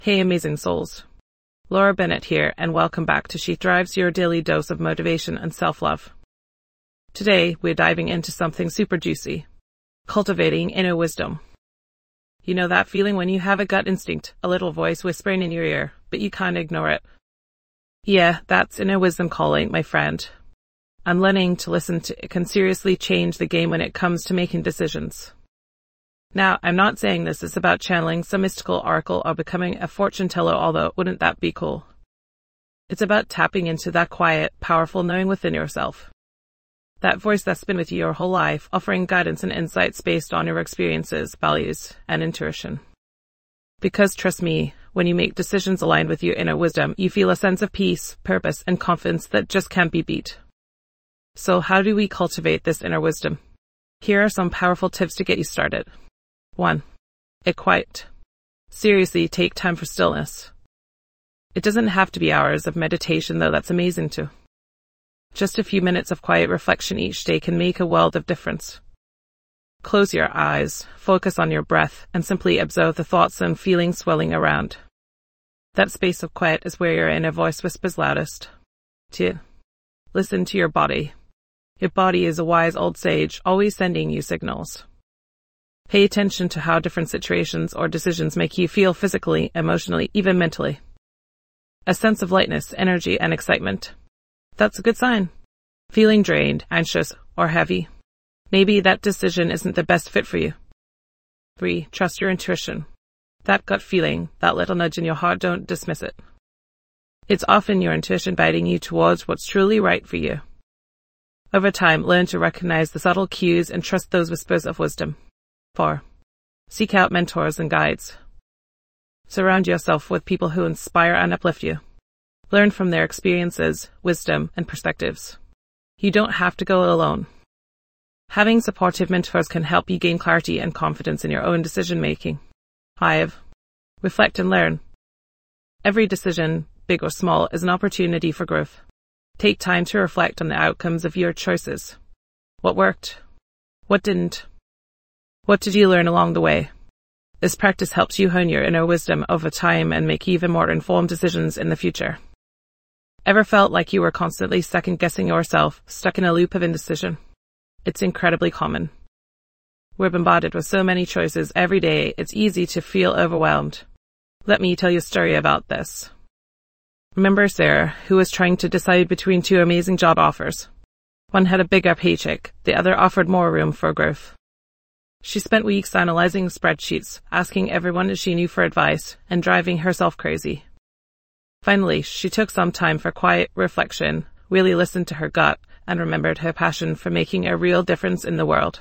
Hey amazing souls. Laura Bennett here and welcome back to She Thrives, your daily dose of motivation and self-love. Today we're diving into something super juicy. Cultivating inner wisdom. You know that feeling when you have a gut instinct, a little voice whispering in your ear, but you can't ignore it. Yeah, that's inner wisdom calling, my friend. And learning to listen to it can seriously change the game when it comes to making decisions. Now, I'm not saying this is about channeling some mystical oracle or becoming a fortune teller, although wouldn't that be cool? It's about tapping into that quiet, powerful knowing within yourself. That voice that's been with you your whole life, offering guidance and insights based on your experiences, values, and intuition. Because trust me, when you make decisions aligned with your inner wisdom, you feel a sense of peace, purpose, and confidence that just can't be beat. So how do we cultivate this inner wisdom? Here are some powerful tips to get you started. 1. Get quiet. Seriously, take time for stillness. It doesn't have to be hours of meditation, though that's amazing too. Just a few minutes of quiet reflection each day can make a world of difference. Close your eyes, focus on your breath, and simply observe the thoughts and feelings swelling around. That space of quiet is where your inner voice whispers loudest. 2. Listen to your body. Your body is a wise old sage, always sending you signals. Pay attention to how different situations or decisions make you feel physically, emotionally, even mentally. A sense of lightness, energy, and excitement. That's a good sign. Feeling drained, anxious, or heavy? Maybe that decision isn't the best fit for you. 3. Trust your intuition. That gut feeling, that little nudge in your heart, don't dismiss it. It's often your intuition guiding you towards what's truly right for you. Over time, learn to recognize the subtle cues and trust those whispers of wisdom. 4. Seek out mentors and guides. Surround yourself with people who inspire and uplift you. Learn from their experiences, wisdom, and perspectives. You don't have to go alone. Having supportive mentors can help you gain clarity and confidence in your own decision-making. 5. Reflect and learn. Every decision, big or small, is an opportunity for growth. Take time to reflect on the outcomes of your choices. What worked? What didn't? What did you learn along the way? This practice helps you hone your inner wisdom over time and make even more informed decisions in the future. Ever felt like you were constantly second-guessing yourself, stuck in a loop of indecision? It's incredibly common. We're bombarded with so many choices every day, it's easy to feel overwhelmed. Let me tell you a story about this. Remember Sarah, who was trying to decide between two amazing job offers. One had a bigger paycheck, the other offered more room for growth. She spent weeks analyzing spreadsheets, asking everyone she knew for advice, and driving herself crazy. Finally, she took some time for quiet reflection, really listened to her gut, and remembered her passion for making a real difference in the world.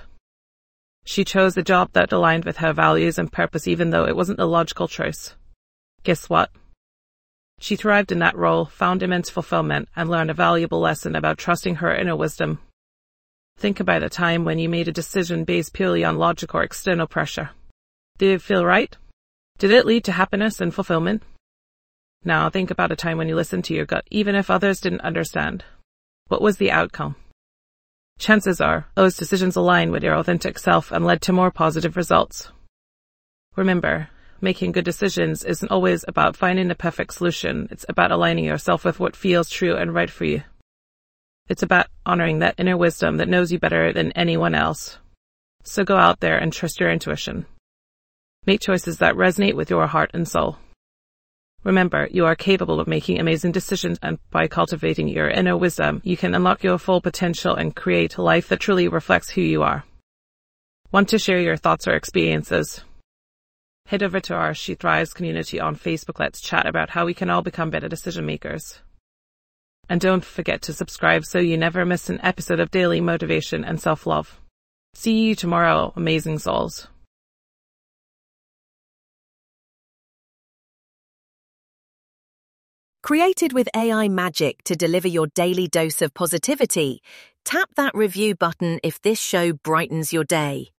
She chose a job that aligned with her values and purpose, even though it wasn't a logical choice. Guess what? She thrived in that role, found immense fulfillment, and learned a valuable lesson about trusting her inner wisdom. Think about a time when you made a decision based purely on logic or external pressure. Did it feel right? Did it lead to happiness and fulfillment? Now think about a time when you listened to your gut, even if others didn't understand. What was the outcome? Chances are, those decisions aligned with your authentic self and led to more positive results. Remember, making good decisions isn't always about finding the perfect solution. It's about aligning yourself with what feels true and right for you. It's about honoring that inner wisdom that knows you better than anyone else. So go out there and trust your intuition. Make choices that resonate with your heart and soul. Remember, you are capable of making amazing decisions, and by cultivating your inner wisdom, you can unlock your full potential and create a life that truly reflects who you are. Want to share your thoughts or experiences? Head over to our She Thrives community on Facebook. Let's chat about how we can all become better decision makers. And don't forget to subscribe so you never miss an episode of daily motivation and self-love. See you tomorrow, amazing souls. Created with AI magic to deliver your daily dose of positivity, tap that review button if this show brightens your day.